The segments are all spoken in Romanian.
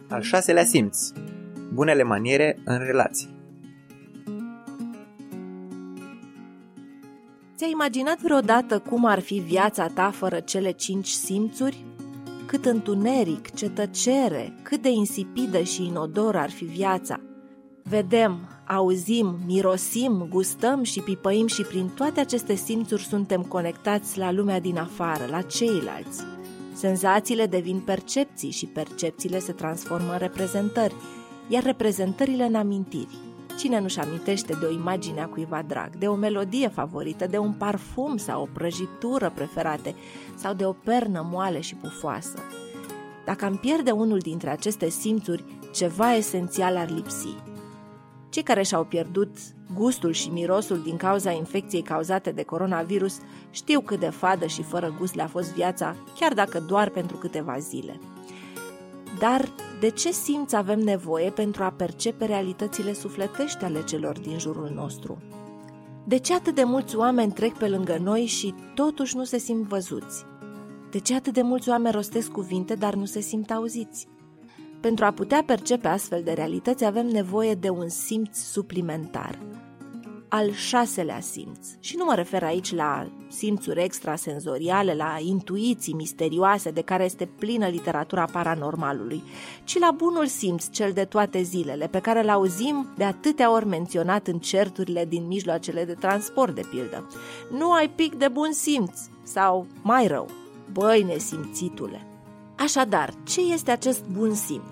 Al 6-lea simț. Bunele maniere în relații. Ți-ai imaginat vreodată cum ar fi viața ta fără cele 5 simțuri? Cât întuneric, ce tăcere, cât de insipidă și inodoră ar fi viața. Vedem, auzim, mirosim, gustăm și pipăim și prin toate aceste simțuri suntem conectați la lumea din afară, la ceilalți. Senzațiile devin percepții și percepțiile se transformă în reprezentări, iar reprezentările în amintiri. Cine nu-și amintește de o imagine a cuiva drag, de o melodie favorită, de un parfum sau o prăjitură preferate sau de o pernă moale și pufoasă? Dacă am pierde unul dintre aceste simțuri, ceva esențial ar lipsi. Cei care și-au pierdut gustul și mirosul din cauza infecției cauzate de coronavirus știu cât de fadă și fără gust le-a fost viața, chiar dacă doar pentru câteva zile. Dar de ce simț avem nevoie pentru a percepe realitățile sufletești ale celor din jurul nostru? De ce atât de mulți oameni trec pe lângă noi și totuși nu se simt văzuți? De ce atât de mulți oameni rostesc cuvinte, dar nu se simt auziți? Pentru a putea percepe astfel de realități avem nevoie de un simț suplimentar. Al 6-lea simț. Și nu mă refer aici la simțuri extrasenzoriale, la intuiții misterioase de care este plină literatura paranormalului, ci la bunul simț, cel de toate zilele, pe care îl auzim de atâtea ori menționat în certurile din mijloacele de transport, de pildă. Nu ai pic de bun simț sau, mai rău, băi nesimțitule. Așadar, ce este acest bun simț?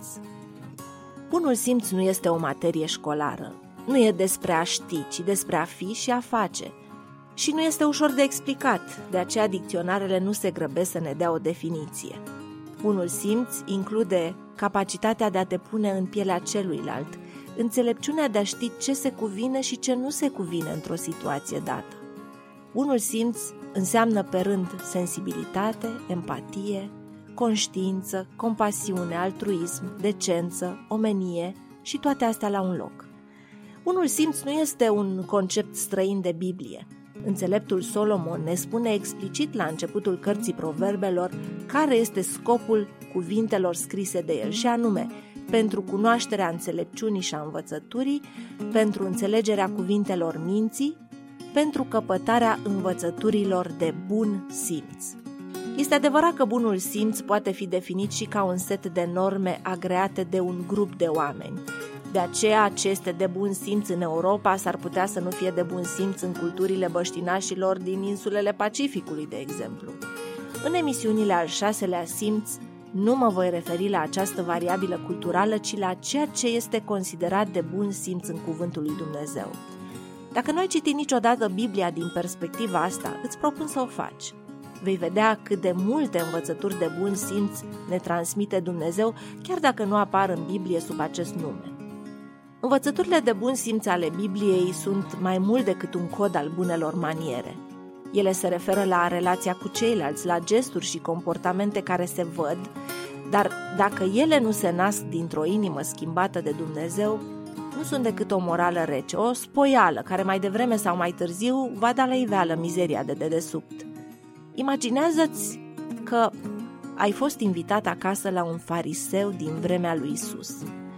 Bunul simț nu este o materie școlară. Nu e despre a ști, ci despre a fi și a face. Și nu este ușor de explicat, de aceea dicționarele nu se grăbesc să ne dea o definiție. Bunul simț include capacitatea de a te pune în pielea celuilalt, înțelepciunea de a ști ce se cuvine și ce nu se cuvine într-o situație dată. Bunul simț înseamnă pe rând sensibilitate, empatie, conștiință, compasiune, altruism, decență, omenie și toate astea la un loc. Bunul simț nu este un concept străin de Biblie. Înțeleptul Solomon ne spune explicit la începutul cărții Proverbelor care este scopul cuvintelor scrise de el, și anume pentru cunoașterea înțelepciunii și a învățăturii, pentru înțelegerea cuvintelor minții, pentru căpătarea învățăturilor de bun simț. Este adevărat că bunul simț poate fi definit și ca un set de norme agreate de un grup de oameni. De aceea, ce este de bun simț în Europa s-ar putea să nu fie de bun simț în culturile băștinașilor din insulele Pacificului, de exemplu. În emisiunile al 6-lea simț, nu mă voi referi la această variabilă culturală, ci la ceea ce este considerat de bun simț în cuvântul lui Dumnezeu. Dacă nu ai citit niciodată Biblia din perspectiva asta, îți propun să o faci. Vei vedea cât de multe învățături de bun simț ne transmite Dumnezeu, chiar dacă nu apar în Biblie sub acest nume. Învățăturile de bun simț ale Bibliei sunt mai mult decât un cod al bunelor maniere. Ele se referă la relația cu ceilalți, la gesturi și comportamente care se văd, dar dacă ele nu se nasc dintr-o inimă schimbată de Dumnezeu, nu sunt decât o morală rece, o spoială care mai devreme sau mai târziu va da la iveală mizeria de dedesubt. Imaginează-ți că ai fost invitat acasă la un fariseu din vremea lui Isus.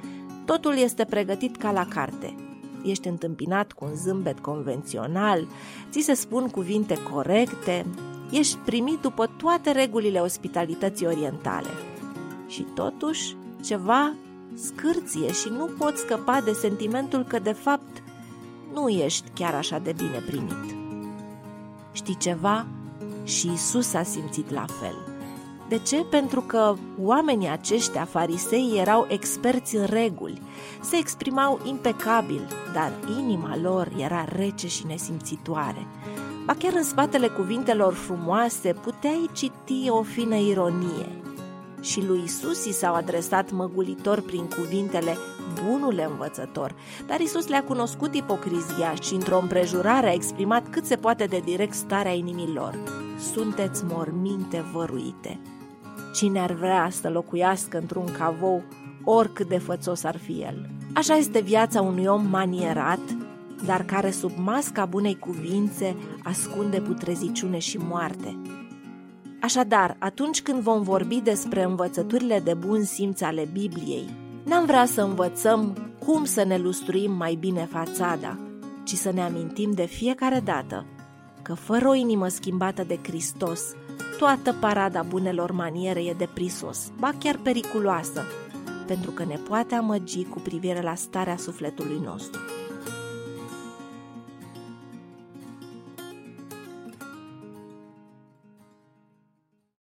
Totul este pregătit ca la carte. Ești întâmpinat cu un zâmbet convențional, ți se spun cuvinte corecte, ești primit după toate regulile ospitalității orientale. Și totuși, ceva scârție și nu poți scăpa de sentimentul că, de fapt, nu ești chiar așa de bine primit. Știi ceva? Și Isus a simțit la fel. De ce? Pentru că oamenii aceștia, farisei, erau experți în reguli, se exprimau impecabil, dar inima lor era rece și nesimțitoare. Ba chiar în spatele cuvintelor frumoase puteai citi o fină ironie. Și lui Isus i s-au adresat măgulitor prin cuvintele bunule învățător, dar Isus le-a cunoscut ipocrizia și într-o împrejurare a exprimat cât se poate de direct starea inimii lor. Sunteți morminte văruite. Cine ar vrea să locuiască într-un cavou, oricât de fățos ar fi el? Așa este viața unui om manierat, dar care sub masca bunei cuvințe ascunde putreziciune și moarte. Așadar, atunci când vom vorbi despre învățăturile de bun simț ale Bibliei, N-am vrea să învățăm cum să ne lustruim mai bine fațada, ci să ne amintim de fiecare dată că fără o inimă schimbată de Hristos, toată parada bunelor maniere e de prisos, ba chiar periculoasă, pentru că ne poate amăgi cu privire la starea sufletului nostru.